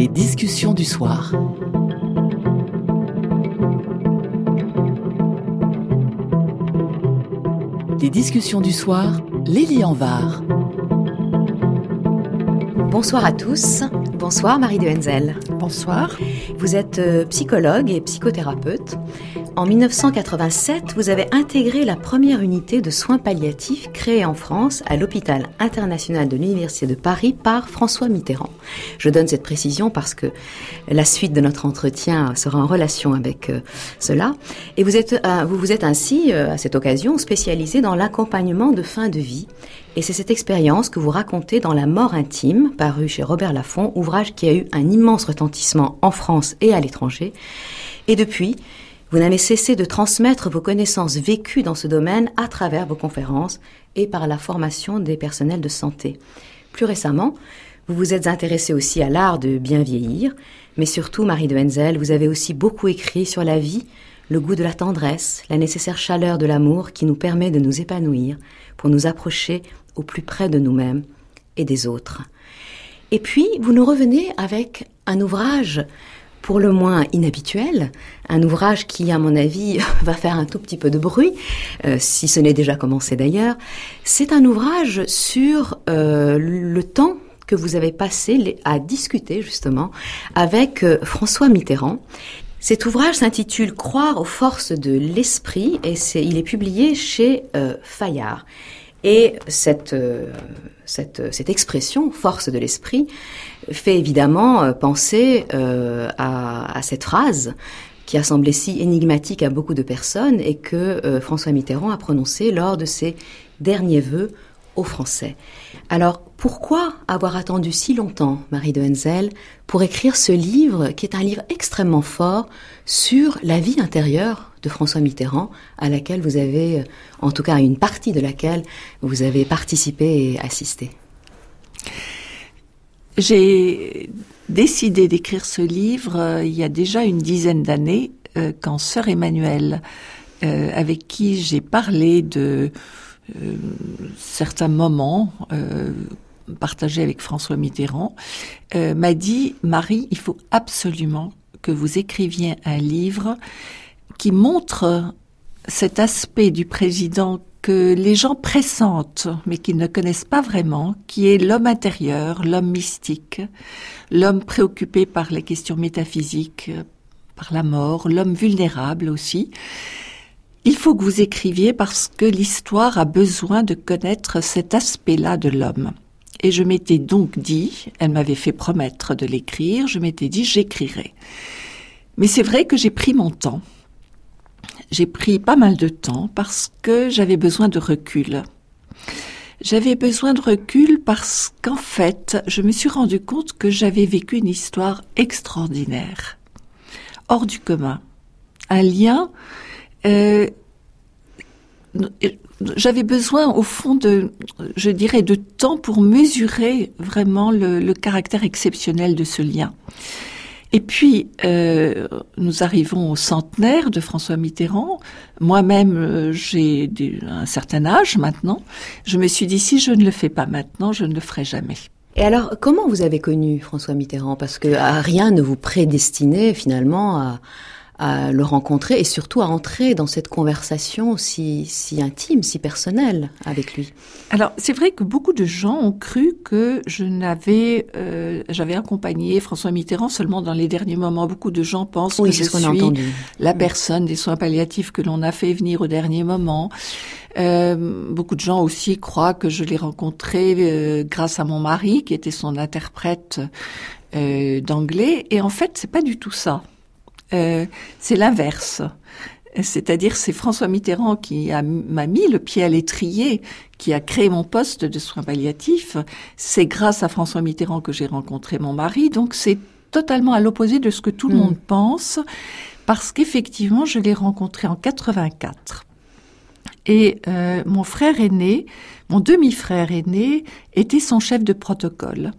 discussions du soir. Les discussions du soir, Lélie Anvar. Bonsoir à tous. Bonsoir Marie de Henzel. Bonsoir. Vous êtes psychologue et psychothérapeute. En 1987, vous avez intégré la première unité de soins palliatifs créée en France à l'hôpital international de l'Université de Paris par François Mitterrand. Je donne cette précision parce que la suite de notre entretien sera en relation avec cela. Et vous vous êtes ainsi, à cette occasion, spécialisé dans l'accompagnement de fin de vie. Et c'est cette expérience que vous racontez dans La mort intime, paru chez Robert Laffont, ouvrage qui a eu un immense retentissement en France et à l'étranger. Et depuis, vous n'avez cessé de transmettre vos connaissances vécues dans ce domaine à travers vos conférences et par la formation des personnels de santé. Plus récemment, vous vous êtes intéressé aussi à l'art de bien vieillir, mais surtout, Marie de Henzel, vous avez aussi beaucoup écrit sur la vie, le goût de la tendresse, la nécessaire chaleur de l'amour qui nous permet de nous épanouir pour nous approcher au plus près de nous-mêmes et des autres. Et puis, vous nous revenez avec un ouvrage pour le moins inhabituel, un ouvrage qui, à mon avis, va faire un tout petit peu de bruit, si ce n'est déjà commencé d'ailleurs. C'est un ouvrage sur le temps que vous avez passé à discuter justement avec François Mitterrand. Cet ouvrage s'intitule « Croire aux forces de l'esprit » et il est publié chez Fayard. Et cette expression, force de l'esprit, fait évidemment penser à cette phrase qui a semblé si énigmatique à beaucoup de personnes et que François Mitterrand a prononcée lors de ses derniers vœux aux Français. Alors, pourquoi avoir attendu si longtemps, Marie de Henzel, pour écrire ce livre qui est un livre extrêmement fort sur la vie intérieure de François Mitterrand, à laquelle vous avez, en tout cas à une partie de laquelle vous avez participé et assisté? J'ai décidé d'écrire ce livre il y a déjà une dizaine d'années, quand sœur Emmanuelle, avec qui j'ai parlé de certains moments partagés avec François Mitterrand, m'a dit « Marie, il faut absolument que vous écriviez un livre qui montre cet aspect du président que les gens pressentent, mais qu'ils ne connaissent pas vraiment, qui est l'homme intérieur, l'homme mystique, l'homme préoccupé par les questions métaphysiques, par la mort, l'homme vulnérable aussi. Il faut que vous écriviez parce que l'histoire a besoin de connaître cet aspect-là de l'homme. » Et je m'étais donc dit, elle m'avait fait promettre de l'écrire, je m'étais dit j'écrirai. Mais c'est vrai que j'ai pris mon temps. J'ai pris pas mal de temps parce que j'avais besoin de recul. J'avais besoin de recul parce qu'en fait, je me suis rendu compte que j'avais vécu une histoire extraordinaire, hors du commun. Un lien, j'avais besoin au fond de temps pour mesurer vraiment le caractère exceptionnel de ce lien. Et puis, nous arrivons au centenaire de François Mitterrand. Moi-même, j'ai un certain âge maintenant. Je me suis dit, si je ne le fais pas maintenant, je ne le ferai jamais. Et alors, comment vous avez connu François Mitterrand? Parce que rien ne vous prédestinait finalement à le rencontrer et surtout à entrer dans cette conversation si intime, si personnelle avec lui. Alors, c'est vrai que beaucoup de gens ont cru que j'avais accompagné François Mitterrand seulement dans les derniers moments. Beaucoup de gens pensent que je suis la personne des soins palliatifs que l'on a fait venir au dernier moment. Beaucoup de gens aussi croient que je l'ai rencontré grâce à mon mari, qui était son interprète d'anglais. Et en fait, c'est pas du tout ça. C'est l'inverse. C'est-à-dire, c'est François Mitterrand qui m'a mis le pied à l'étrier, qui a créé mon poste de soins palliatifs. C'est grâce à François Mitterrand que j'ai rencontré mon mari. Donc, c'est totalement à l'opposé de ce que tout le monde pense, parce qu'effectivement, je l'ai rencontré en 84. Et mon frère aîné, mon demi-frère aîné, était son chef de protocole.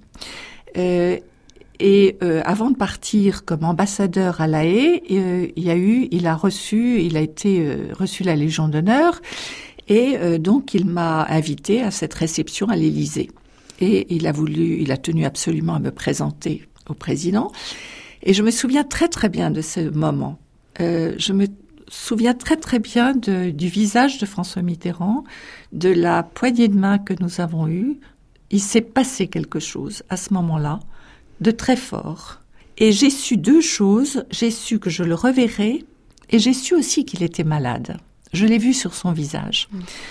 Et avant de partir comme ambassadeur à La Haye, il a été reçu la Légion d'honneur et donc il m'a invité à cette réception à l'Élysée. Et il a tenu absolument à me présenter au président. Et je me souviens très très bien de ce moment. Je me souviens très très bien du visage de François Mitterrand, de la poignée de main que nous avons eue. Il s'est passé quelque chose à ce moment-là, de très fort. Et j'ai su deux choses. J'ai su que je le reverrais et j'ai su aussi qu'il était malade. Je l'ai vu sur son visage.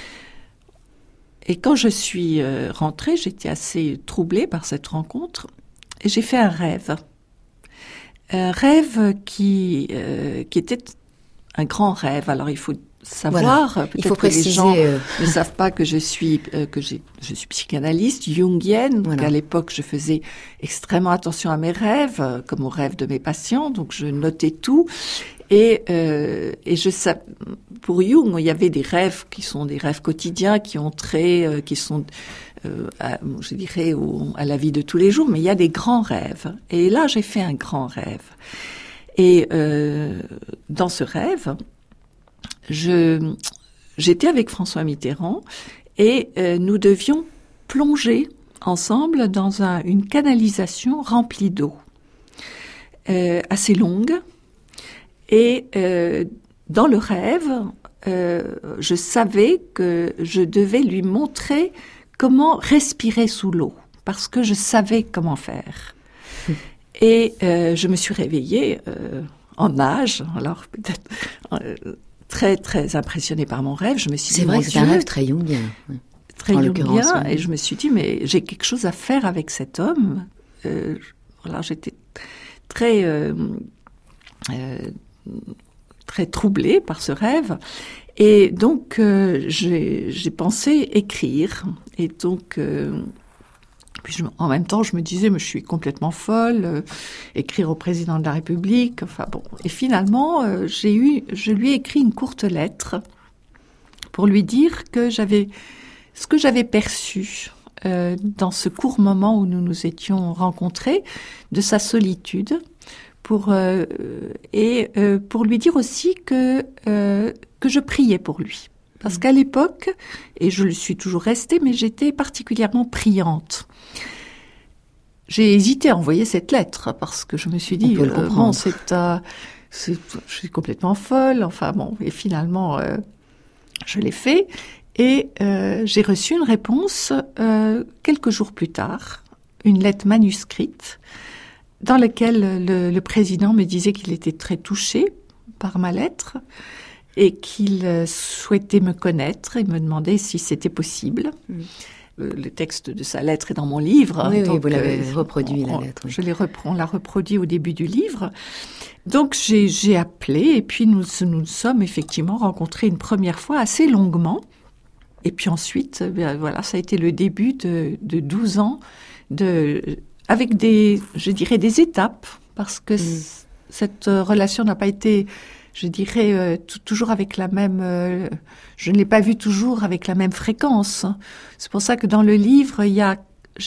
Et quand je suis rentrée, j'étais assez troublée par cette rencontre et j'ai fait un rêve. Un rêve qui était un grand rêve. Alors il faut savoir, voilà. peut-être que les gens ne savent pas que je suis psychanalyste jungienne. Voilà. Donc à l'époque, je faisais extrêmement attention à mes rêves, comme aux rêves de mes patients. Donc je notais tout. Et je sais, pour Jung, il y avait des rêves qui sont des rêves quotidiens, qui sont, je dirais, à la vie de tous les jours. Mais il y a des grands rêves. Et là, j'ai fait un grand rêve. Et dans ce rêve, j'étais avec François Mitterrand et nous devions plonger ensemble dans une canalisation remplie d'eau, assez longue. Et dans le rêve, je savais que je devais lui montrer comment respirer sous l'eau, parce que je savais comment faire. Et je me suis réveillée en nage, alors peut-être très très impressionnée par mon rêve. Je me suis dit, c'est vrai que c'est un rêve très jungien. Très jungien, et je me suis dit, mais j'ai quelque chose à faire avec cet homme. Voilà, j'étais très très troublée par ce rêve, et donc j'ai pensé écrire, et donc puis en même temps je me disais, mais je suis complètement folle, écrire au président de la République, enfin bon, et finalement je lui ai écrit une courte lettre pour lui dire que ce que j'avais perçu dans ce court moment où nous nous étions rencontrés, de sa solitude, pour lui dire aussi que je priais pour lui. Parce qu'à l'époque, et je le suis toujours restée, mais j'étais particulièrement priante. J'ai hésité à envoyer cette lettre, parce que je me suis dit, bon, je suis complètement folle, enfin bon, et finalement, je l'ai fait, et j'ai reçu une réponse quelques jours plus tard, une lettre manuscrite, dans laquelle le président me disait qu'il était très touché par ma lettre et qu'il souhaitait me connaître et me demandait si c'était possible. Le texte de sa lettre est dans mon livre. Oui, donc, vous l'avez reproduit, la lettre. Oui. On l'a reproduit au début du livre. Donc j'ai appelé et puis nous sommes effectivement rencontrés une première fois assez longuement. Et puis ensuite, voilà, ça a été le début de 12 ans avec des étapes, parce que cette relation n'a pas été, je dirais, toujours avec la même... je ne l'ai pas vue toujours avec la même fréquence. C'est pour ça que dans le livre, il y a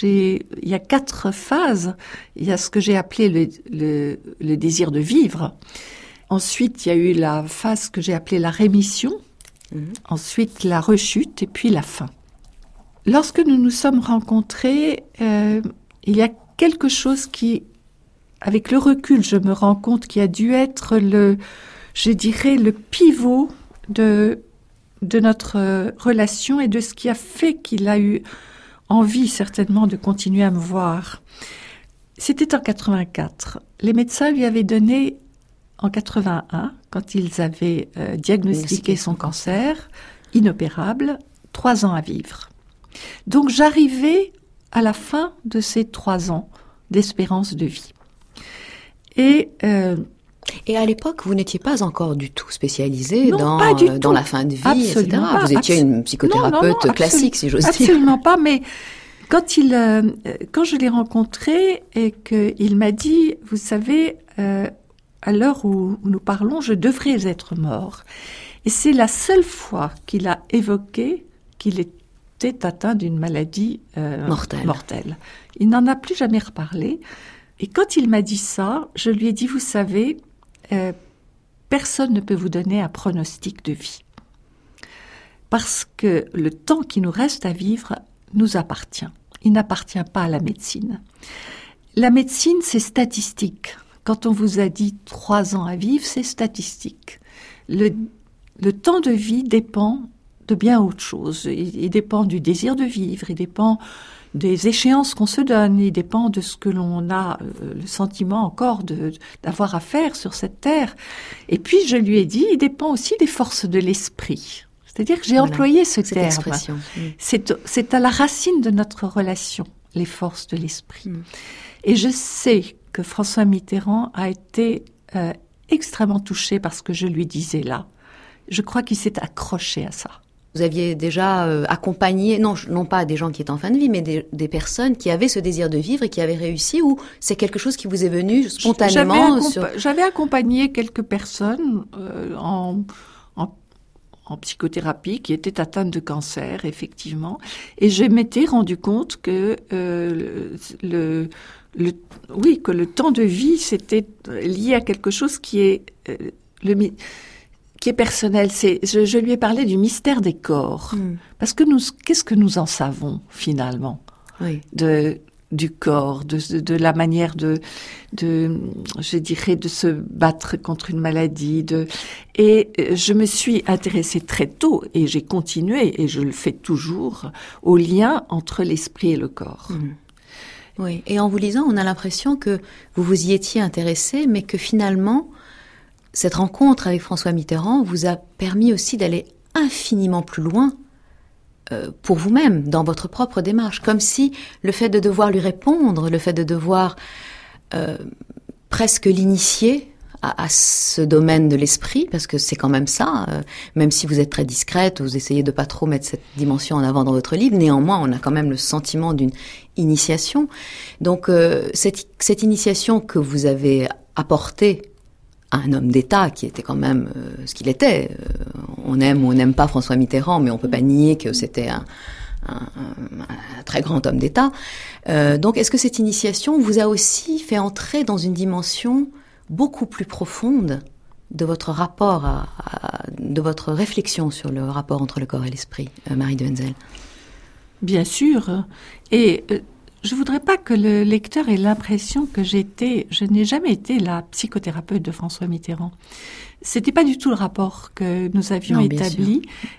4 phases. Il y a ce que j'ai appelé le désir de vivre. Ensuite, il y a eu la phase que j'ai appelée la rémission. Ensuite, la rechute et puis la fin. Lorsque nous nous sommes rencontrés, il y a quelque chose qui, avec le recul, je me rends compte qui a dû être le pivot de notre relation et de ce qui a fait qu'il a eu envie certainement de continuer à me voir. C'était en 84. Les médecins lui avaient donné en 81, quand ils avaient diagnostiqué son cancer, inopérable, 3 ans à vivre. Donc j'arrivais à la fin de ces 3 ans d'espérance de vie. Et à l'époque, vous n'étiez pas encore du tout spécialisée dans la fin de vie, absolument etc. Pas. Vous étiez une psychothérapeute classique, si j'ose dire. Absolument pas, mais quand je l'ai rencontré et qu'il m'a dit, vous savez, à l'heure où nous parlons, je devrais être mort. Et c'est la seule fois qu'il a évoqué qu'il était atteint d'une maladie mortelle. Il n'en a plus jamais reparlé. Et quand il m'a dit ça, je lui ai dit, vous savez, personne ne peut vous donner un pronostic de vie. Parce que le temps qui nous reste à vivre nous appartient. Il n'appartient pas à la médecine. La médecine, c'est statistique. Quand on vous a dit 3 ans à vivre, c'est statistique. Le temps de vie dépend de bien autre chose. Il dépend du désir de vivre, il dépend des échéances qu'on se donne, il dépend de ce que l'on a le sentiment encore d'avoir à faire sur cette terre. Et puis, je lui ai dit, il dépend aussi des forces de l'esprit. C'est-à-dire que j'ai employé ce terme. Expression. C'est à la racine de notre relation, les forces de l'esprit. Et je sais que François Mitterrand a été extrêmement touché par ce que je lui disais là. Je crois qu'il s'est accroché à ça. Vous aviez déjà accompagné, non pas des gens qui étaient en fin de vie, mais des personnes qui avaient ce désir de vivre et qui avaient réussi, ou c'est quelque chose qui vous est venu spontanément? J'avais accompagné quelques personnes en psychothérapie qui étaient atteintes de cancer, effectivement, et je m'étais rendu compte que que le temps de vie, c'était lié à quelque chose qui est personnel. Je lui ai parlé du mystère des corps. Parce que qu'est-ce que nous en savons, finalement, du corps, de la manière je dirais, de se battre contre une maladie. Et je me suis intéressée très tôt, et j'ai continué, et je le fais toujours, au lien entre l'esprit et le corps. Oui, et en vous lisant, on a l'impression que vous vous y étiez intéressé, mais que finalement, cette rencontre avec François Mitterrand vous a permis aussi d'aller infiniment plus loin pour vous-même, dans votre propre démarche. Comme si le fait de devoir lui répondre, le fait de devoir presque l'initier à ce domaine de l'esprit, parce que c'est quand même ça, même si vous êtes très discrète, vous essayez de pas trop mettre cette dimension en avant dans votre livre, néanmoins, on a quand même le sentiment d'une initiation. Donc, cette initiation que vous avez apportée à un homme d'État qui était quand même ce qu'il était. On aime ou on n'aime pas François Mitterrand, mais on peut pas nier que c'était un très grand homme d'État. Donc, est-ce que cette initiation vous a aussi fait entrer dans une dimension beaucoup plus profonde de votre rapport, de votre réflexion sur le rapport entre le corps et l'esprit, Marie de Hensel? Bien sûr. Et je voudrais pas que le lecteur ait l'impression que je n'ai jamais été la psychothérapeute de François Mitterrand. C'était pas du tout le rapport que nous avions établi.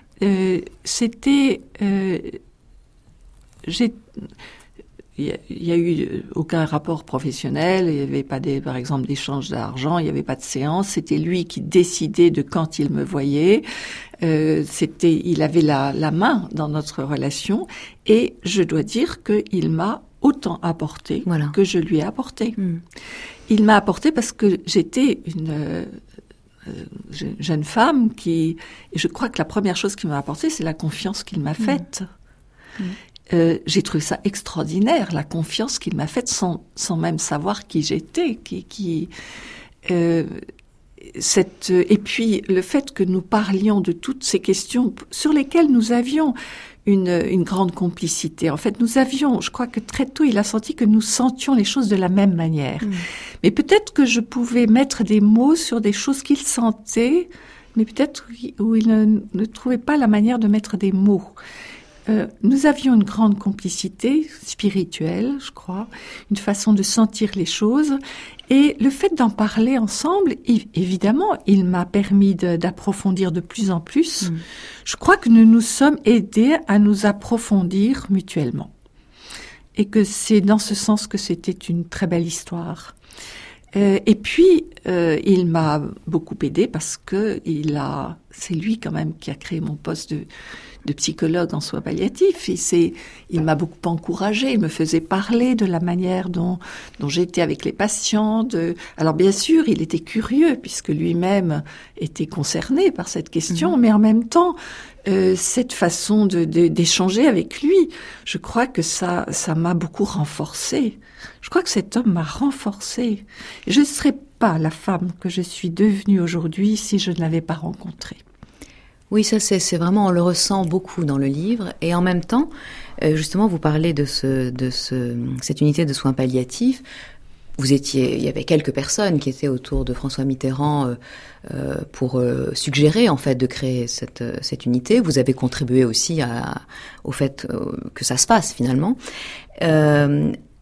Il y a eu aucun rapport professionnel, il y avait pas par exemple d'échange d'argent, il y avait pas de séance, c'était lui qui décidait de quand il me voyait, il avait la main dans notre relation, et je dois dire qu'il m'a autant apporté que je lui ai apporté. Il m'a apporté parce que j'étais une jeune femme et je crois que la première chose qu'il m'a apporté, c'est la confiance qu'il m'a faite. J'ai trouvé ça extraordinaire, la confiance qu'il m'a faite sans même savoir qui j'étais, et puis le fait que nous parlions de toutes ces questions sur lesquelles nous avions une grande complicité. En fait, je crois que très tôt, il a senti que nous sentions les choses de la même manière. Mais peut-être que je pouvais mettre des mots sur des choses qu'il sentait, mais peut-être où il ne trouvait pas la manière de mettre des mots. Nous avions une grande complicité spirituelle, je crois, une façon de sentir les choses, et le fait d'en parler ensemble, évidemment, il m'a permis d'approfondir de plus en plus. Je crois que nous nous sommes aidés à nous approfondir mutuellement, et que c'est dans ce sens que c'était une très belle histoire. Et puis, il m'a beaucoup aidé parce que c'est lui quand même qui a créé mon poste de psychologue en soins palliatifs. Il m'a beaucoup encouragée, il me faisait parler de la manière dont j'étais avec les patients. Alors bien sûr, il était curieux puisque lui-même était concerné par cette question, mais en même temps, cette façon d'échanger avec lui, je crois que ça m'a beaucoup renforcée. Je crois que cet homme m'a renforcée. Je ne serais pas la femme que je suis devenue aujourd'hui si je ne l'avais pas rencontré. Oui, ça c'est vraiment, on le ressent beaucoup dans le livre. Et en même temps, justement, vous parlez de cette unité de soins palliatifs. Il y avait quelques personnes qui étaient autour de François Mitterrand pour suggérer en fait de créer cette unité. Vous avez contribué aussi au fait que ça se fasse finalement.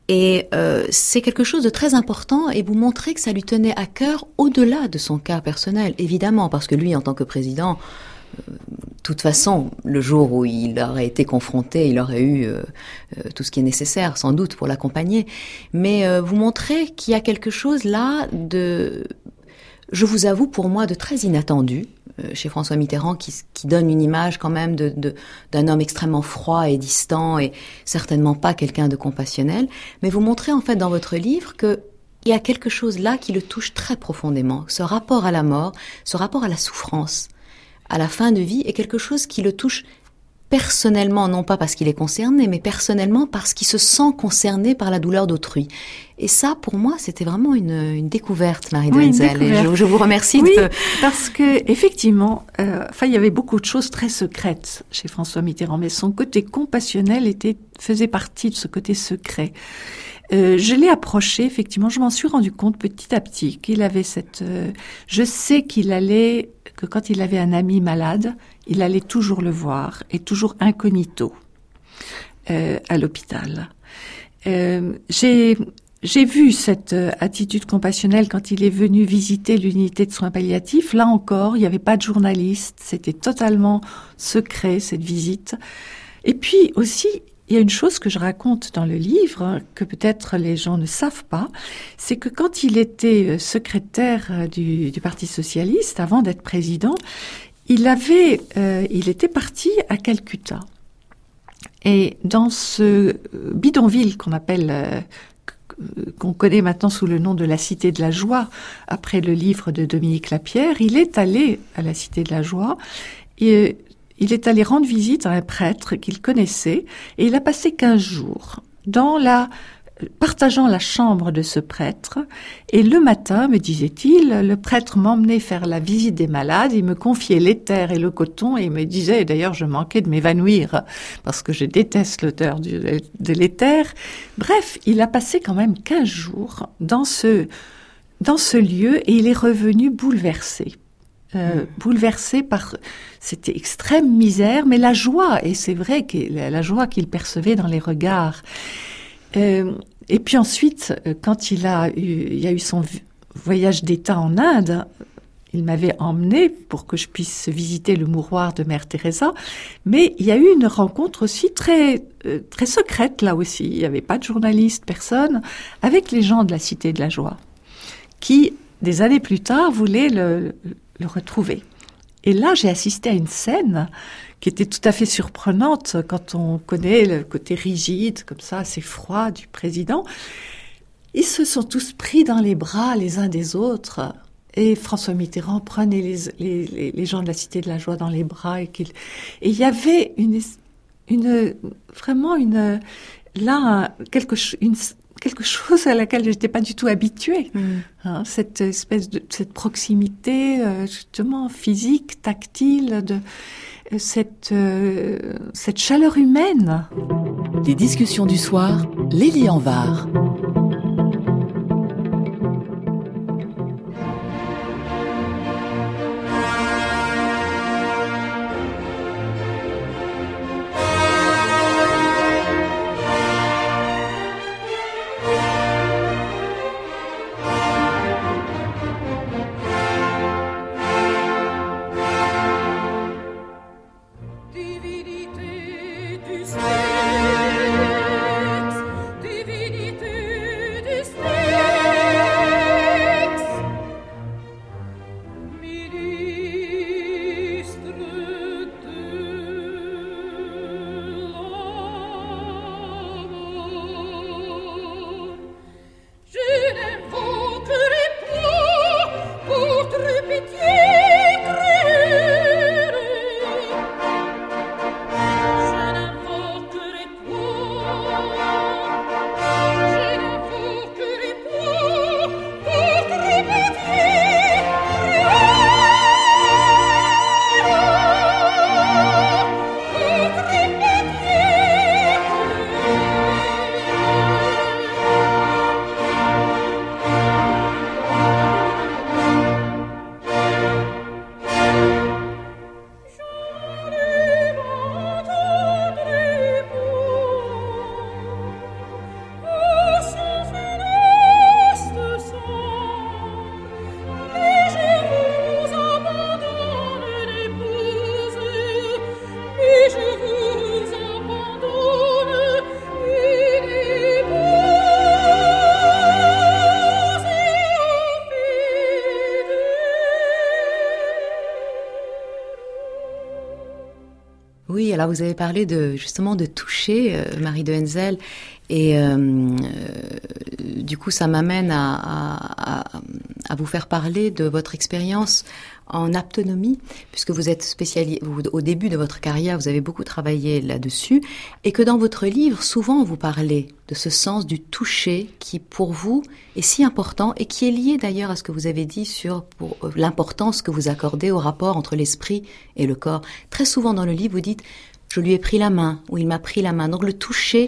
Et c'est quelque chose de très important et vous montrez que ça lui tenait à cœur au-delà de son cas personnel, évidemment, parce que lui, en tant que président, de toute façon, le jour où il aurait été confronté, il aurait eu tout ce qui est nécessaire, sans doute, pour l'accompagner. Mais vous montrez qu'il y a quelque chose là de, je vous avoue, pour moi, de très inattendu chez François Mitterrand, qui donne une image quand même d'un homme extrêmement froid et distant et certainement pas quelqu'un de compassionnel. Mais vous montrez en fait dans votre livre que il y a quelque chose là qui le touche très profondément. Ce rapport à la mort, ce rapport à la souffrance, à la fin de vie est quelque chose qui le touche personnellement, non pas parce qu'il est concerné, mais personnellement parce qu'il se sent concerné par la douleur d'autrui. Et ça, pour moi, c'était vraiment une découverte, Marie Denzel. Et je vous remercie parce que effectivement, il y avait beaucoup de choses très secrètes chez François Mitterrand, mais son côté compassionnel faisait partie de ce côté secret. Je l'ai approché, effectivement, je m'en suis rendu compte petit à petit qu'il avait je sais que quand il avait un ami malade, il allait toujours le voir, et toujours incognito, à l'hôpital. J'ai vu cette attitude compassionnelle quand il est venu visiter l'unité de soins palliatifs. Là encore, il n'y avait pas de journaliste, c'était totalement secret, cette visite. Et puis aussi, il y a une chose que je raconte dans le livre, que peut-être les gens ne savent pas, c'est que quand il était secrétaire du Parti socialiste, avant d'être président, il était parti à Calcutta. Et dans ce bidonville qu'on connaît maintenant sous le nom de la Cité de la Joie, après le livre de Dominique Lapierre, il est allé à la Cité de la Joie et il est allé rendre visite à un prêtre qu'il connaissait et il a passé 15 jours partageant la chambre de ce prêtre. Et le matin, me disait-il, le prêtre m'emmenait faire la visite des malades, il me confiait l'éther et le coton et il me disait, et d'ailleurs je manquais de m'évanouir parce que je déteste l'odeur de l'éther. Bref, il a passé quand même 15 jours dans ce lieu et il est revenu bouleversé. Bouleversé par cette extrême misère, mais la joie, et c'est vrai que la joie qu'il percevait dans les regards. Et puis ensuite, quand il y a eu son voyage d'État en Inde, il m'avait emmené pour que je puisse visiter le mouroir de Mère Teresa, mais il y a eu une rencontre aussi très très secrète là aussi. Il n'y avait pas de journaliste, personne, avec les gens de la Cité de la Joie, qui des années plus tard voulaient le retrouver. Et là, j'ai assisté à une scène qui était tout à fait surprenante quand on connaît le côté rigide, comme ça, assez froid du président. Ils se sont tous pris dans les bras les uns des autres. Et François Mitterrand prenait les gens de la Cité de la Joie dans les bras. Et il y avait quelque chose à laquelle je n'étais pas du tout habituée. Cette espèce cette proximité, justement, physique, tactile, cette chaleur humaine. Les discussions du soir, Lélie Anvar. Divinité Oui, alors vous avez parlé justement de toucher, Marie de Henzel, et du coup ça m'amène à vous faire parler de votre expérience en aptonomie, puisque vous êtes spécialisé, au début de votre carrière, vous avez beaucoup travaillé là-dessus, et que dans votre livre, souvent vous parlez de ce sens du toucher qui, pour vous, est si important et qui est lié d'ailleurs à ce que vous avez dit sur l'importance que vous accordez au rapport entre l'esprit et le corps. Très souvent dans le livre, vous dites « je lui ai pris la main » ou « il m'a pris la main ». Donc le toucher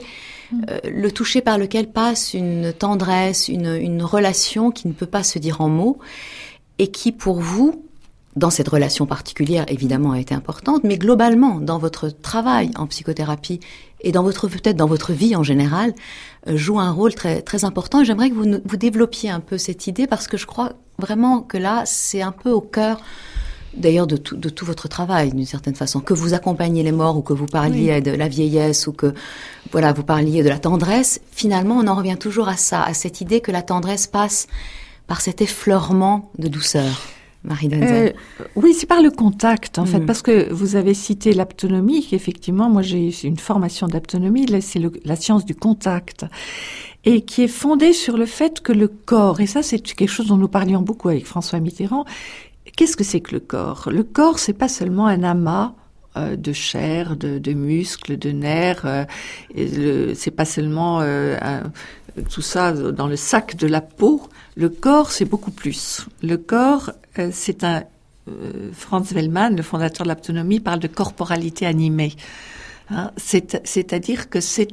par lequel passe une tendresse, une relation qui ne peut pas se dire en mots, et qui, pour vous, dans cette relation particulière, évidemment, a été importante, mais globalement, dans votre travail en psychothérapie et peut-être dans votre vie en général, joue un rôle très, très important. Et j'aimerais que vous développiez un peu cette idée, parce que je crois vraiment que là, c'est un peu au cœur, d'ailleurs, de tout votre travail, d'une certaine façon. Que vous accompagniez les morts, ou que vous parliez de la vieillesse, ou que, voilà, vous parliez de la tendresse, finalement, on en revient toujours à ça, à cette idée que la tendresse passe par cet effleurement de douceur. Marie de Henzel. Oui, c'est par le contact, en fait, parce que vous avez cité l'aptonomie, qu'effectivement, moi j'ai une formation d'aptonomie, c'est la science du contact, et qui est fondée sur le fait que le corps, et ça c'est quelque chose dont nous parlions beaucoup avec François Mitterrand, qu'est-ce que c'est que le corps ? Le corps, c'est pas seulement un amas de chair, de muscles, de nerfs, c'est pas seulement tout ça dans le sac de la peau. Le corps, c'est beaucoup plus. Le corps, c'est Franz Wellmann, le fondateur de l'aptonomie, parle de corporalité animée. Hein, c'est-à-dire que c'est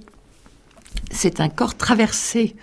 un corps traversé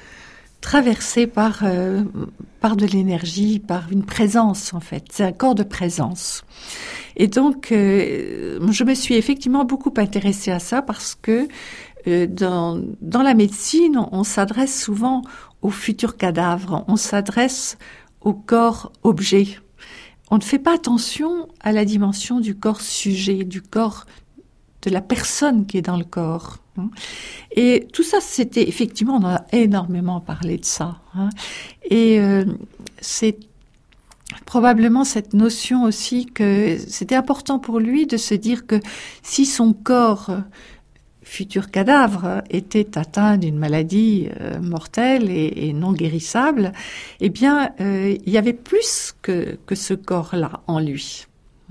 par de l'énergie, par une présence, en fait. C'est un corps de présence. Et donc, je me suis effectivement beaucoup intéressée à ça, parce que dans la médecine, on s'adresse souvent aux futurs cadavres, on s'adresse au corps objet. On ne fait pas attention à la dimension du corps sujet, du corps de la personne qui est dans le corps. Et tout ça, c'était effectivement, on a énormément parlé de ça. Et c'est probablement cette notion aussi que c'était important pour lui de se dire que si son corps futur cadavre était atteint d'une maladie mortelle et non guérissable, eh bien, il y avait plus que ce corps-là en lui.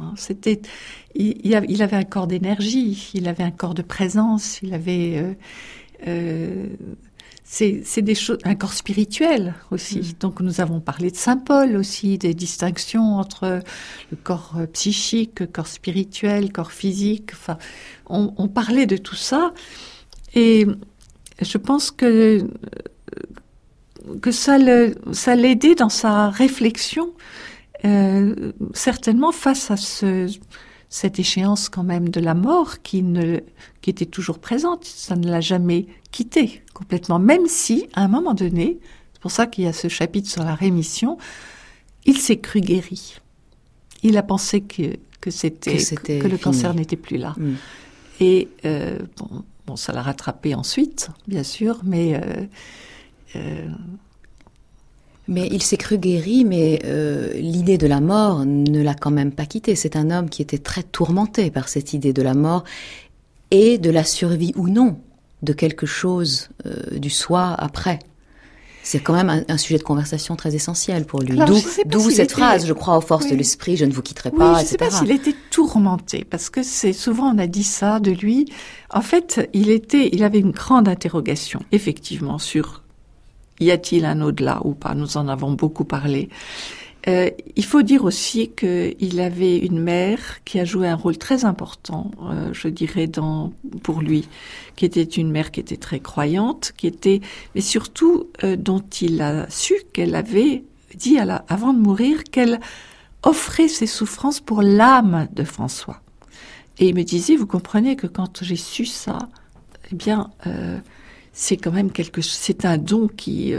Il avait un corps d'énergie, il avait un corps de présence, il avait c'est des choses, un corps spirituel aussi. Donc nous avons parlé de Saint Paul aussi, des distinctions entre le corps psychique, le corps spirituel, corps physique. Enfin, on parlait de tout ça, et je pense que ça l'aidait dans sa réflexion, certainement face à cette échéance quand même de la mort qui était toujours présente. Ça ne l'a jamais quitté complètement, même si, à un moment donné, c'est pour ça qu'il y a ce chapitre sur la rémission, il s'est cru guéri. Il a pensé que le cancer n'était plus là. Et bon, ça l'a rattrapé ensuite, bien sûr, mais il s'est cru guéri, mais l'idée de la mort ne l'a quand même pas quitté. C'est un homme qui était très tourmenté par cette idée de la mort et de la survie ou non de quelque chose du soi après. C'est quand même un sujet de conversation très essentiel pour lui. D'où cette phrase, je crois aux forces de l'esprit, je ne vous quitterai pas, etc. Je ne sais pas s'il était tourmenté, parce que souvent on a dit ça de lui. En fait, il avait une grande interrogation, effectivement, sur y a-t-il un au-delà ou pas? Nous en avons beaucoup parlé. Il faut dire aussi qu'il avait une mère qui a joué un rôle très important, je dirais, pour lui, qui était une mère qui était très croyante, mais surtout dont il a su qu'elle avait dit avant de mourir qu'elle offrait ses souffrances pour l'âme de François. Et il me disait, vous comprenez que quand j'ai su ça, eh bien, c'est quand même c'est un don qui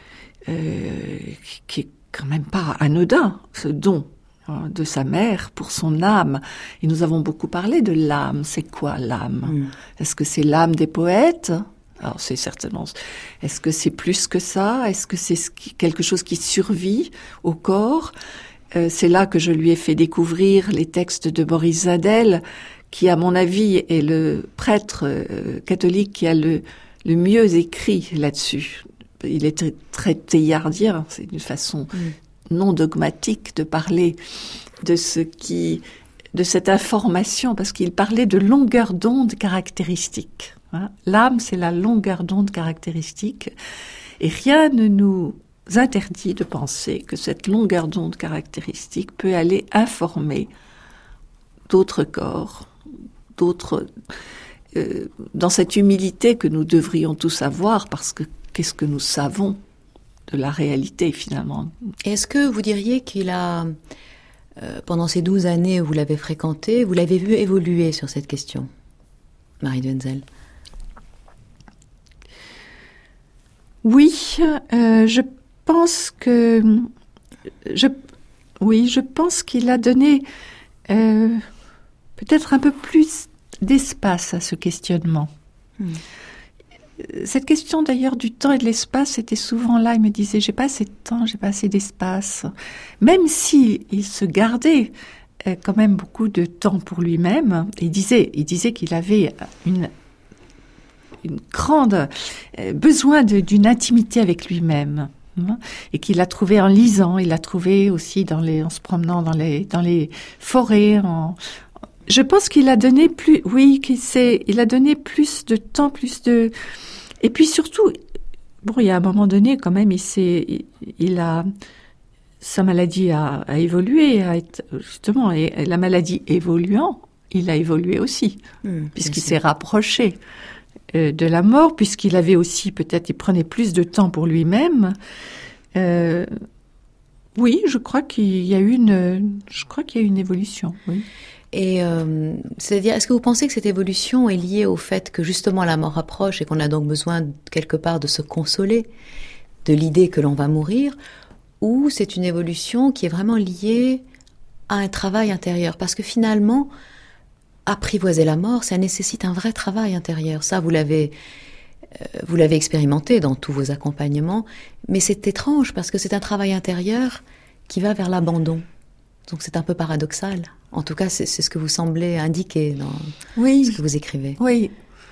est quand même pas anodin, ce don de sa mère pour son âme. Et nous avons beaucoup parlé de l'âme. C'est quoi l'âme? Est-ce que c'est l'âme des poètes? Alors c'est certainement. Est-ce que c'est plus que ça? Est-ce que c'est quelque chose qui survit au corps? c'est là que je lui ai fait découvrir les textes de Boris Zadel, qui, à mon avis, est le prêtre catholique qui a le mieux écrit là-dessus. Il est très théardien, c'est une façon non dogmatique de parler de cette information, parce qu'il parlait de longueur d'onde caractéristique. Hein. L'âme, c'est la longueur d'onde caractéristique, et rien ne nous interdit de penser que cette longueur d'onde caractéristique peut aller informer d'autres corps, dans cette humilité que nous devrions tous avoir, parce que qu'est-ce que nous savons de la réalité finalement. Est-ce que vous diriez qu'il a, pendant ces 12 années où vous l'avez fréquenté, vous l'avez vu évoluer sur cette question, Marie de Henzel? Oui, je pense qu'il a donné peut-être un peu plus d'espace à ce questionnement. Cette question d'ailleurs du temps et de l'espace était souvent là. Il me disait, j'ai pas assez de temps, j'ai pas assez d'espace. Même si il se gardait quand même beaucoup de temps pour lui-même, il disait qu'il avait une grande besoin d'une intimité avec lui-même. Et qu'il a trouvé en lisant, il l'a trouvé aussi en se promenant dans les forêts. Je pense qu'il a donné il a donné plus de temps, et puis surtout, il y a un moment donné quand même, sa maladie a évolué, justement, et la maladie évoluant, il a évolué aussi, puisqu'il s'est rapproché de la mort, puisqu'il avait aussi, peut-être, il prenait plus de temps pour lui-même. Oui, je crois qu'il y a eu une évolution, oui. Et c'est-à-dire, est-ce que vous pensez que cette évolution est liée au fait que justement la mort approche et qu'on a donc besoin quelque part de se consoler de l'idée que l'on va mourir, ou c'est une évolution qui est vraiment liée à un travail intérieur? Parce que finalement, apprivoiser la mort, ça nécessite un vrai travail intérieur. Ça, vous l'avez expérimenté dans tous vos accompagnements, mais c'est étrange parce que c'est un travail intérieur qui va vers l'abandon. Donc c'est un peu paradoxal. En tout cas, c'est ce que vous semblez indiquer dans ce que vous écrivez. Oui.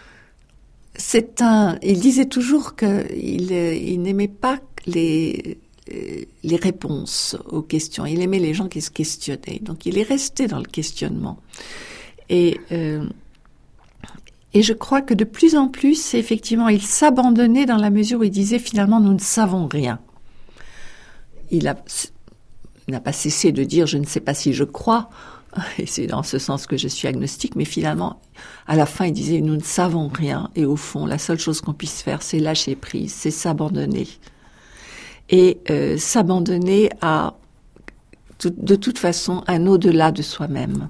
Il disait toujours qu'il n'aimait pas les réponses aux questions. Il aimait les gens qui se questionnaient. Donc il est resté dans le questionnement. Et je crois que de plus en plus, effectivement, il s'abandonnait dans la mesure où il disait finalement nous ne savons rien. Il n'a pas cessé de dire je ne sais pas si je crois, et c'est dans ce sens que je suis agnostique, mais finalement, à la fin, il disait nous ne savons rien, et au fond, la seule chose qu'on puisse faire, c'est lâcher prise, c'est s'abandonner. Et s'abandonner à, de toute façon, un au-delà de soi-même.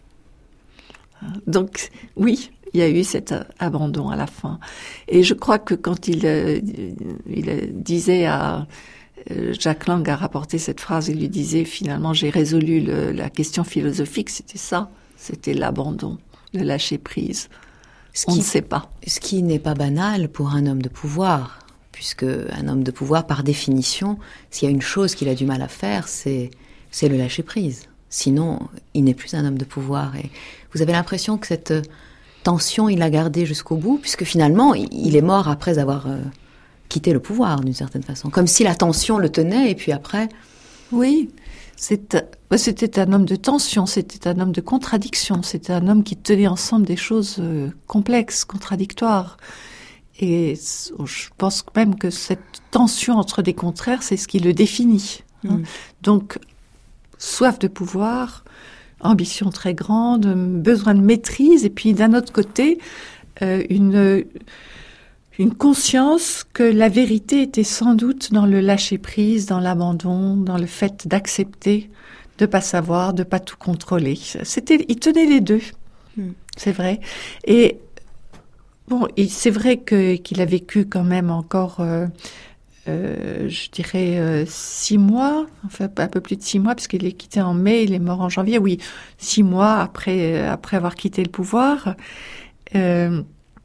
Donc, oui, il y a eu cet abandon à la fin. Et je crois que quand il disait à... Jack Lang a rapporté cette phrase, il lui disait finalement j'ai résolu la question philosophique, c'était ça, c'était l'abandon, le lâcher prise. On ne sait pas. Ce qui n'est pas banal pour un homme de pouvoir, puisque un homme de pouvoir, par définition, s'il y a une chose qu'il a du mal à faire, c'est le lâcher prise. Sinon, il n'est plus un homme de pouvoir. Et vous avez l'impression que cette tension, il l'a gardée jusqu'au bout, puisque finalement, il est mort après avoir quitté le pouvoir, d'une certaine façon. Comme si la tension le tenait, et puis après... Oui, c'était un homme de tension, c'était un homme de contradiction, c'était un homme qui tenait ensemble des choses complexes, contradictoires. Et je pense même que cette tension entre des contraires, c'est ce qui le définit. Hein. Donc, soif de pouvoir, ambition très grande, besoin de maîtrise, et puis d'un autre côté, une conscience que la vérité était sans doute dans le lâcher-prise, dans l'abandon, dans le fait d'accepter, de pas savoir, de pas tout contrôler. Il tenait les deux, c'est vrai. Et bon, c'est vrai qu'il a vécu quand même encore, je dirais 6 mois, enfin un peu plus de 6 mois, puisqu'il est quitté en mai, il est mort en janvier. Oui, 6 mois après avoir quitté le pouvoir.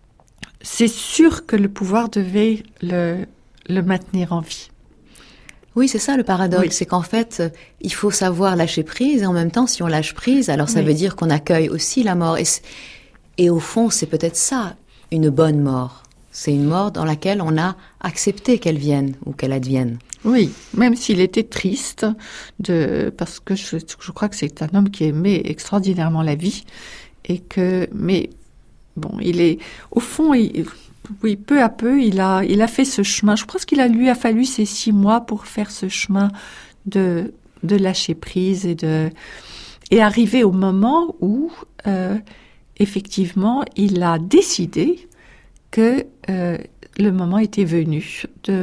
C'est sûr que le pouvoir devait le maintenir en vie. Oui, c'est ça le paradoxe, Oui. c'est qu'en fait, il faut savoir lâcher prise, et en même temps, si on lâche prise, alors ça veut dire qu'on accueille aussi la mort. Et au fond, c'est peut-être ça, une bonne mort. C'est une mort dans laquelle on a accepté qu'elle vienne ou qu'elle advienne. Oui, même s'il était triste, parce que je crois que c'est un homme qui aimait extraordinairement la vie, mais bon, il est, au fond, oui, peu à peu, il a fait ce chemin. Je pense lui a fallu ces 6 mois pour faire ce chemin de lâcher prise et arriver au moment où, effectivement, il a décidé que le moment était venu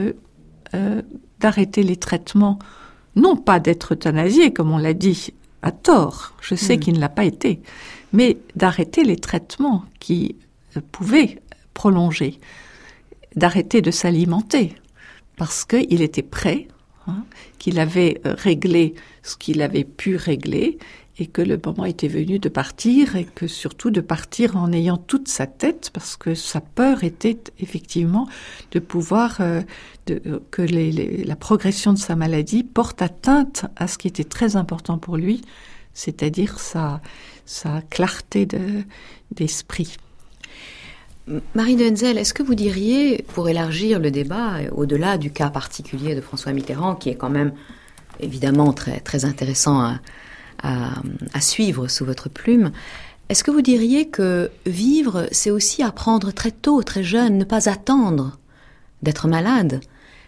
d'arrêter les traitements, non pas d'être euthanasié, comme on l'a dit, à tort, je sais qu'il ne l'a pas été, mais d'arrêter les traitements qui pouvaient prolonger, d'arrêter de s'alimenter, parce qu'il était prêt, qu'il avait réglé ce qu'il avait pu régler, et que le moment était venu de partir, et que surtout de partir en ayant toute sa tête, parce que sa peur était effectivement de pouvoir, que la progression de sa maladie porte atteinte à ce qui était très important pour lui, c'est-à-dire sa clarté d'esprit. Marie de Hensel, est-ce que vous diriez, pour élargir le débat, au-delà du cas particulier de François Mitterrand, qui est quand même évidemment très, très intéressant à suivre sous votre plume, est-ce que vous diriez que vivre, c'est aussi apprendre très tôt, très jeune, ne pas attendre d'être malade,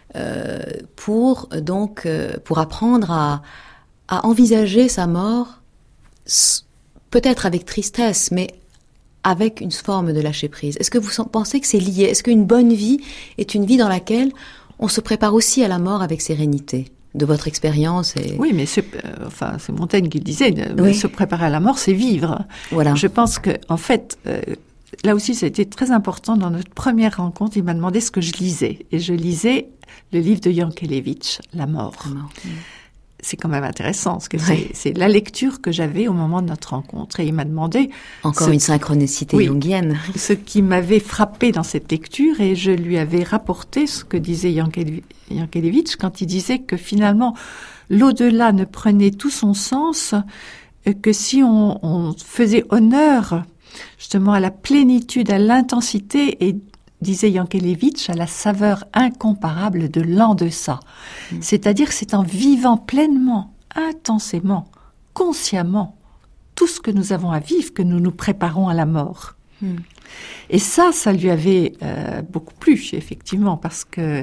pour apprendre à envisager sa mort, peut-être avec tristesse, mais avec une forme de lâcher-prise. Est-ce que vous pensez que c'est lié? Est-ce qu'une bonne vie est une vie dans laquelle on se prépare aussi à la mort avec sérénité? De votre expérience Oui, mais c'est Montaigne qui disait, se préparer à la mort, c'est vivre. Voilà. Je pense que, en fait, là aussi, ça a été très important dans notre première rencontre. Il m'a demandé ce que je lisais. Et je lisais le livre de Yankelevitch, La mort. C'est quand même intéressant, parce que c'est la lecture que j'avais au moment de notre rencontre. Et il m'a demandé... Encore une synchronicité jungienne. Ce qui m'avait frappé dans cette lecture, et je lui avais rapporté ce que disait Yankelevitch quand il disait que finalement, l'au-delà ne prenait tout son sens que si on faisait honneur justement à la plénitude, à l'intensité et, disait Yankelevitch, à la saveur incomparable de l'en-deçà. C'est-à-dire, c'est en vivant pleinement, intensément, consciemment, tout ce que nous avons à vivre que nous nous préparons à la mort. Et ça lui avait beaucoup plu, effectivement, parce que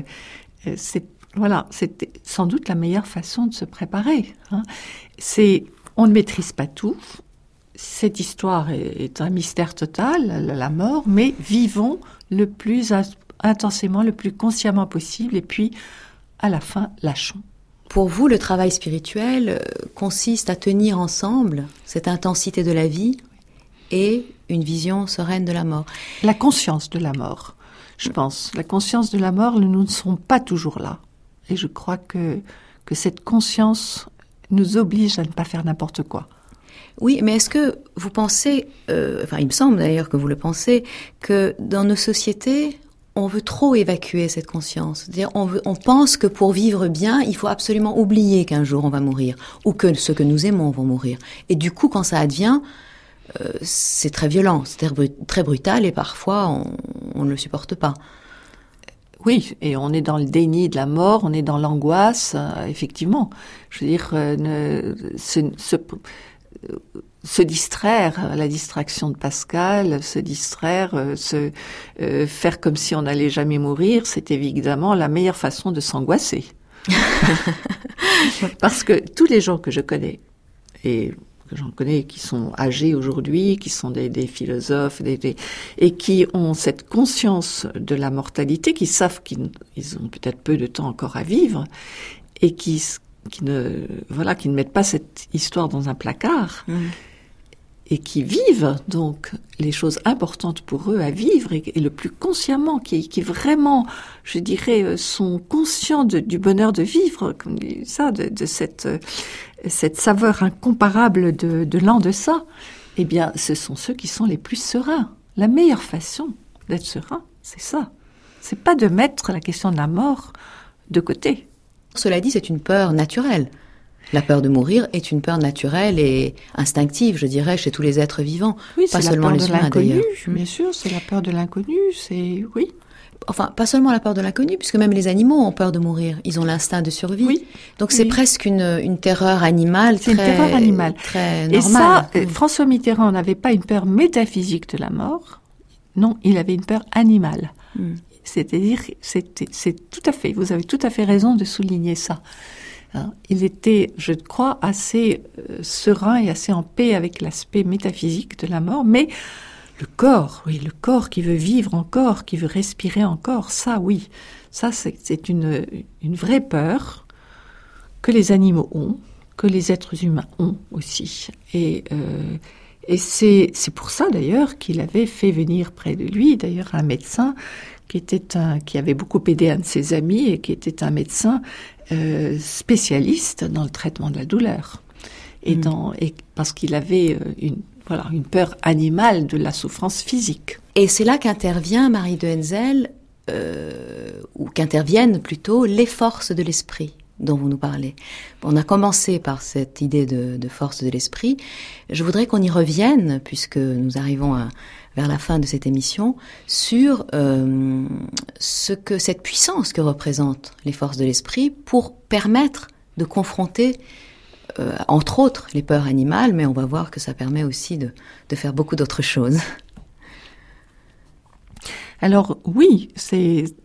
c'était sans doute la meilleure façon de se préparer. On ne maîtrise pas tout. Cette histoire est un mystère total, la mort, mais vivons le plus intensément, le plus consciemment possible, et puis, à la fin, lâchons. Pour vous, le travail spirituel consiste à tenir ensemble cette intensité de la vie et une vision sereine de la mort. La conscience de la mort, je pense. La conscience de la mort, nous ne sommes pas toujours là. Et je crois que cette conscience nous oblige à ne pas faire n'importe quoi. Oui, mais est-ce que vous pensez, il me semble d'ailleurs que vous le pensez, que dans nos sociétés, on veut trop évacuer cette conscience. C'est-à-dire, on pense que pour vivre bien, il faut absolument oublier qu'un jour on va mourir, ou que ceux que nous aimons vont mourir. Et du coup, quand ça advient, c'est très violent, c'est très brutal, et parfois on ne le supporte pas. Oui, et on est dans le déni de la mort, on est dans l'angoisse, effectivement. Je veux dire, se distraire, la distraction de Pascal, se distraire, faire comme si on n'allait jamais mourir, c'est évidemment la meilleure façon de s'angoisser. Parce que tous les gens que je connais, et que j'en connais qui sont âgés aujourd'hui, qui sont des philosophes, et qui ont cette conscience de la mortalité, qui savent qu'ils ont peut-être peu de temps encore à vivre, et qui ne mettent pas cette histoire dans un placard, et qui vivent donc les choses importantes pour eux à vivre, et le plus consciemment, qui vraiment, je dirais, sont conscients du bonheur de vivre, comme ça, de cette saveur incomparable de l'en-deçà, eh bien, ce sont ceux qui sont les plus sereins. La meilleure façon d'être serein, c'est ça. C'est pas de mettre la question de la mort de côté. Cela dit, c'est une peur naturelle. La peur de mourir est une peur naturelle et instinctive, je dirais, chez tous les êtres vivants. Oui, pas c'est seulement la les peur de humains, l'inconnu, d'ailleurs. bien sûr, c'est la peur de l'inconnu, oui. Enfin, pas seulement la peur de l'inconnu, puisque même les animaux ont peur de mourir. Ils ont l'instinct de survie. Oui. Donc c'est presque une terreur animale. C'est une terreur animale. Très et normale. ça, François Mitterrand n'avait pas une peur métaphysique de la mort. Non, il avait une peur animale. C'est-à-dire, c'est tout à fait, vous avez tout à fait raison de souligner ça. Il était, je crois, assez serein et assez en paix avec l'aspect métaphysique de la mort, mais le corps qui veut vivre encore, qui veut respirer encore, ça oui, ça c'est une vraie peur que les animaux ont, que les êtres humains ont aussi. Et c'est pour ça d'ailleurs qu'il avait fait venir près de lui d'ailleurs un médecin qui avait beaucoup aidé un de ses amis et qui était un médecin spécialiste dans le traitement de la douleur. Et parce qu'il avait une peur animale de la souffrance physique. Et c'est là qu'intervient Marie de Henzel, ou qu'interviennent plutôt les forces de l'esprit dont vous nous parlez. On a commencé par cette idée de force de l'esprit. Je voudrais qu'on y revienne, puisque nous arrivons vers la fin de cette émission, sur cette puissance que représentent les forces de l'esprit pour permettre de confronter entre autres les peurs animales, mais on va voir que ça permet aussi de faire beaucoup d'autres choses. Alors oui, ça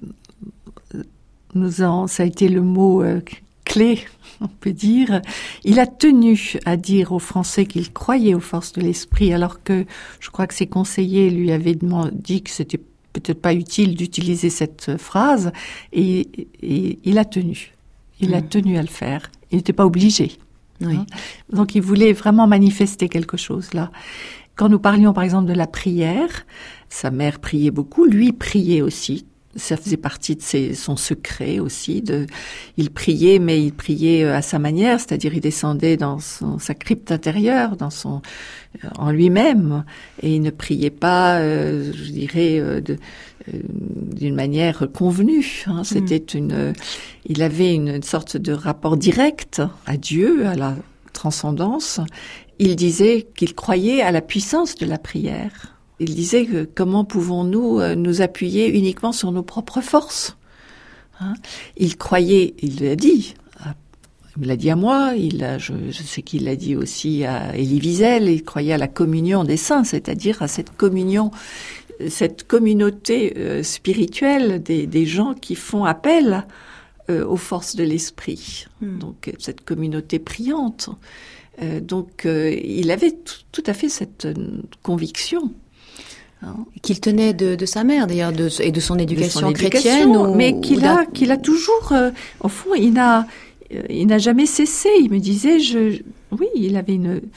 a été le mot clé, on peut dire. Il a tenu à dire aux Français qu'il croyait aux forces de l'esprit, alors que je crois que ses conseillers lui avaient dit que c'était peut-être pas utile d'utiliser cette phrase, et il a tenu. Il a tenu à le faire. Il n'était pas obligé. Oui. Donc il voulait vraiment manifester quelque chose là. Quand nous parlions par exemple de la prière, sa mère priait beaucoup, lui priait aussi. Ça faisait partie de son secret aussi. Il priait, mais il priait à sa manière, c'est-à-dire il descendait dans sa crypte intérieure, en lui-même, et il ne priait pas, je dirais, d'une manière convenue. C'était il avait une sorte de rapport direct à Dieu, à la transcendance. Il disait qu'il croyait à la puissance de la prière. Il disait que comment pouvons-nous nous appuyer uniquement sur nos propres forces. Il croyait, il l'a dit, il l'a dit à moi, je sais qu'il l'a dit aussi à Élie Wiesel, il croyait à la communion des saints, c'est-à-dire à cette communion, cette communauté spirituelle des gens qui font appel aux forces de l'esprit. Donc cette communauté priante. Donc il avait tout à fait cette conviction. Qu'il tenait de sa mère d'ailleurs et de son éducation chrétienne, mais qu'il a toujours, au fond, il n'a jamais cessé. Il me disait, oui, il avait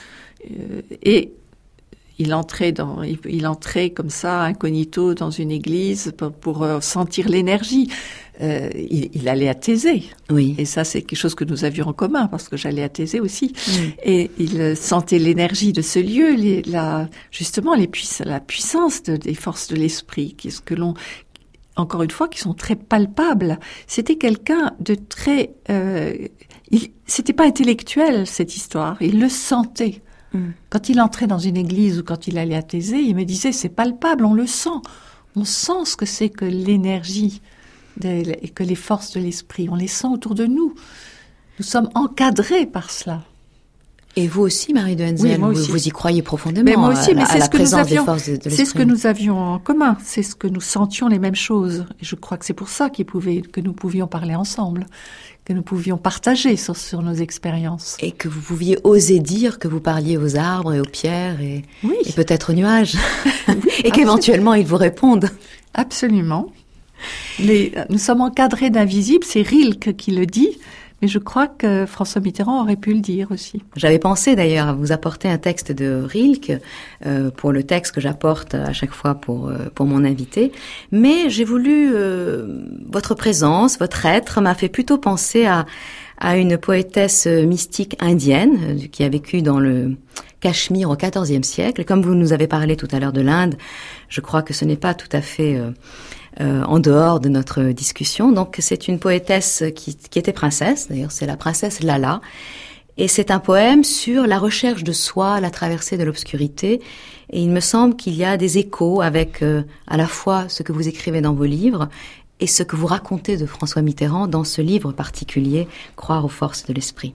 et il entrait comme ça incognito dans une église pour sentir l'énergie. Il allait à Thésée. Oui. Et ça, c'est quelque chose que nous avions en commun, parce que j'allais à Thésée aussi. Et il sentait l'énergie de ce lieu, justement la puissance des forces de l'esprit, encore une fois, qui sont très palpables. C'était quelqu'un de très... c'était pas intellectuel, cette histoire. Il le sentait. Quand il entrait dans une église ou quand il allait à Thésée, il me disait, c'est palpable, on le sent. On sent ce que c'est que l'énergie et que les forces de l'esprit, on les sent autour de nous. Nous sommes encadrés par cela. Et vous aussi, Marie de Henzel, vous y croyez profondément. Mais moi aussi, mais à la présence des forces de l'esprit. C'est ce que nous avions en commun, c'est ce que nous sentions les mêmes choses. Et je crois que c'est pour ça que nous pouvions parler ensemble, que nous pouvions partager sur nos expériences. Et que vous pouviez oser dire que vous parliez aux arbres et aux pierres et peut-être aux nuages. Et qu'éventuellement ils vous répondent. Absolument. Nous sommes encadrés d'invisibles, c'est Rilke qui le dit, mais je crois que François Mitterrand aurait pu le dire aussi. J'avais pensé d'ailleurs à vous apporter un texte de Rilke pour le texte que j'apporte à chaque fois pour mon invité, mais j'ai voulu votre présence, votre être m'a fait plutôt penser à une poétesse mystique indienne qui a vécu dans le Cachemire au XIVe siècle. Comme vous nous avez parlé tout à l'heure de l'Inde, je crois que ce n'est pas tout à fait en dehors de notre discussion. Donc c'est une poétesse qui était princesse, d'ailleurs c'est la princesse Lala, et c'est un poème sur la recherche de soi, la traversée de l'obscurité, et il me semble qu'il y a des échos avec à la fois ce que vous écrivez dans vos livres et ce que vous racontez de François Mitterrand dans ce livre particulier, Croire aux forces de l'esprit.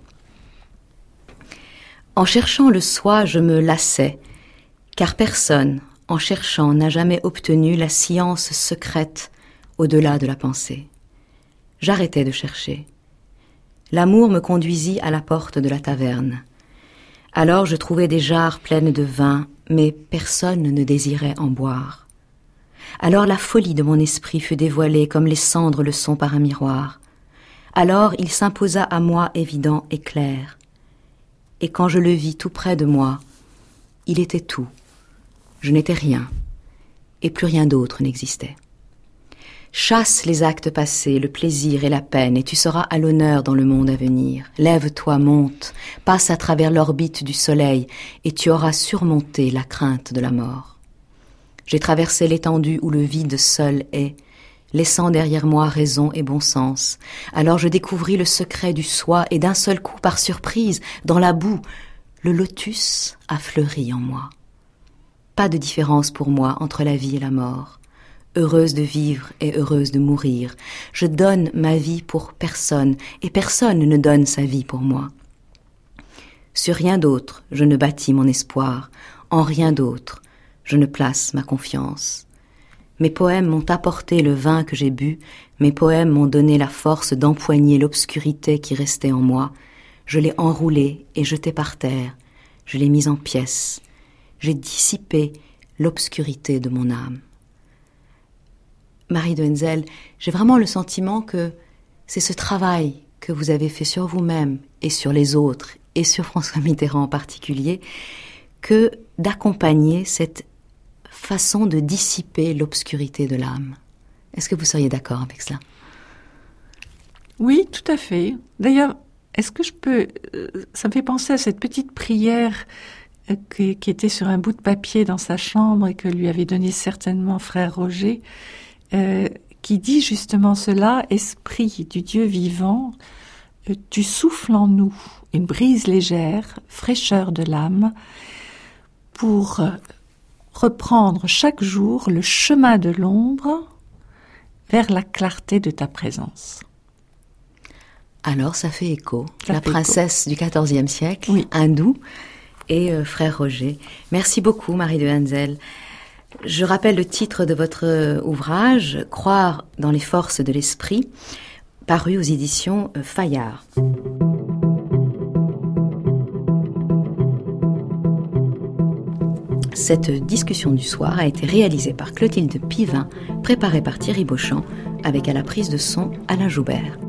En cherchant le soi, je me lassais, car personne, en cherchant, n'a jamais obtenu la science secrète au-delà de la pensée. J'arrêtai de chercher. L'amour me conduisit à la porte de la taverne. Alors je trouvai des jarres pleines de vin, mais personne ne désirait en boire. Alors la folie de mon esprit fut dévoilée comme les cendres le sont par un miroir. Alors il s'imposa à moi évident et clair. Et quand je le vis tout près de moi, il était tout. Je n'étais rien, et plus rien d'autre n'existait. Chasse les actes passés, le plaisir et la peine, et tu seras à l'honneur dans le monde à venir. Lève-toi, monte, passe à travers l'orbite du soleil, et tu auras surmonté la crainte de la mort. J'ai traversé l'étendue où le vide seul est, laissant derrière moi raison et bon sens. Alors je découvris le secret du soi, et d'un seul coup, par surprise, dans la boue, le lotus a fleuri en moi. Pas de différence pour moi entre la vie et la mort. Heureuse de vivre et heureuse de mourir. Je donne ma vie pour personne, et personne ne donne sa vie pour moi. Sur rien d'autre, je ne bâtis mon espoir. En rien d'autre, je ne place ma confiance. Mes poèmes m'ont apporté le vin que j'ai bu, mes poèmes m'ont donné la force d'empoigner l'obscurité qui restait en moi. Je l'ai enroulée et jetée par terre, je l'ai mise en pièces. J'ai dissipé l'obscurité de mon âme. Marie de Henzel, j'ai vraiment le sentiment que c'est ce travail que vous avez fait sur vous-même et sur les autres, et sur François Mitterrand en particulier, que d'accompagner cette façon de dissiper l'obscurité de l'âme. Est-ce que vous seriez d'accord avec cela? Oui, tout à fait. D'ailleurs, est-ce que je peux... ça me fait penser à cette petite prière qui était sur un bout de papier dans sa chambre et que lui avait donné certainement frère Roger, qui dit justement cela: Esprit du Dieu vivant, tu souffles en nous une brise légère, fraîcheur de l'âme, pour reprendre chaque jour le chemin de l'ombre vers la clarté de ta présence. Alors ça fait écho. La princesse du XIVe siècle, oui. hindoue, et frère Roger. Merci beaucoup, Marie de Henzel. Je rappelle le titre de votre ouvrage, Croire dans les forces de l'esprit, paru aux éditions Fayard. Cette discussion du soir a été réalisée par Clotilde Pivin, préparée par Thierry Beauchamp, avec à la prise de son Alain Joubert.